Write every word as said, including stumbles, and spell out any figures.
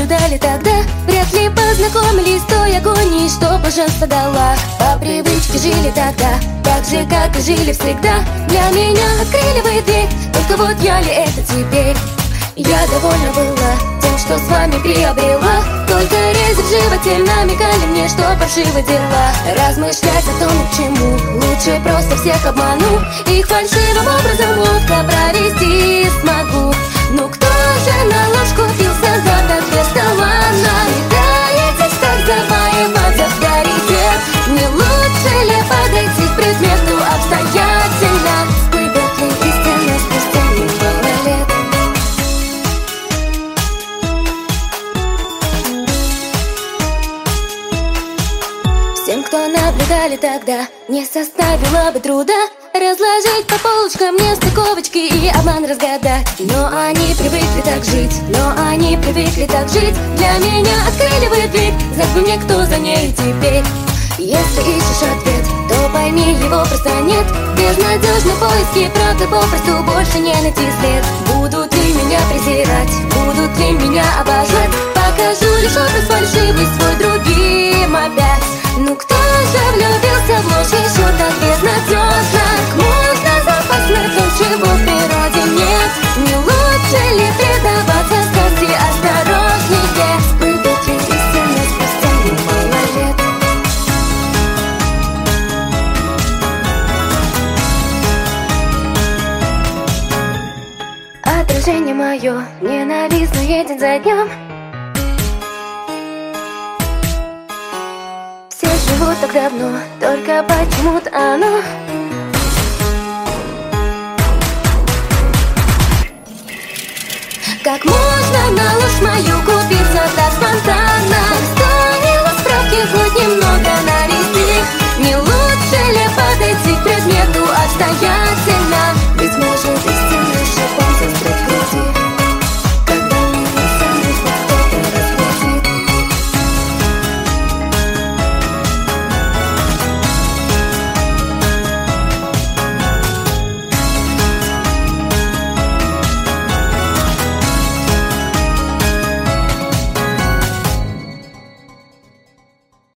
наблюдали тогда, вряд ли познакомились с той агонией, что блаженство дала. По привычке жили тогда, так же, как и жили всегда. Для меня открыли вы дверь, только вот я ли это теперь? Я довольна была тем, что с вами приобрела, только рези в животе намекали мне, что паршивы дела. Размышлять о том, к чему, лучше просто всех обману. Их фальшивым образом ловко провести смогу. Ну кто же на ложь купился, да так без талана? Пытаетесь так завоевать авторитет. Не лучше ли подойти к предмету обстоятельно? Всплывет ли истина спустя немало лет? Тем, кто наблюдали тогда, не составило бы труда разложить по полочкам нестыковочки и обман разгадать. Но они привыкли так жить, но они привыкли так жить. Для меня открыли вы дверь, знать бы мне, кто за ней теперь. Если ищешь ответ, то пойми, его просто нет. Безнадежны поиски правды, попросту больше не найти след. Будут ли меня презирать, будут ли меня обожать? Покажу лишь образ фальшивый свой другим опять. Ну кто же влюбился в ложь еще так безнадежно? Как можно запасных том, чего в природе нет? Не лучше ли предаваться страсти осторожнее? Всплывет ли истина спустя немало лет? Отражение мое ненавистное день за днем. Живут так давно, только почему-то оно как можно на ложь мою купиться так спонтанно? Стоило справки.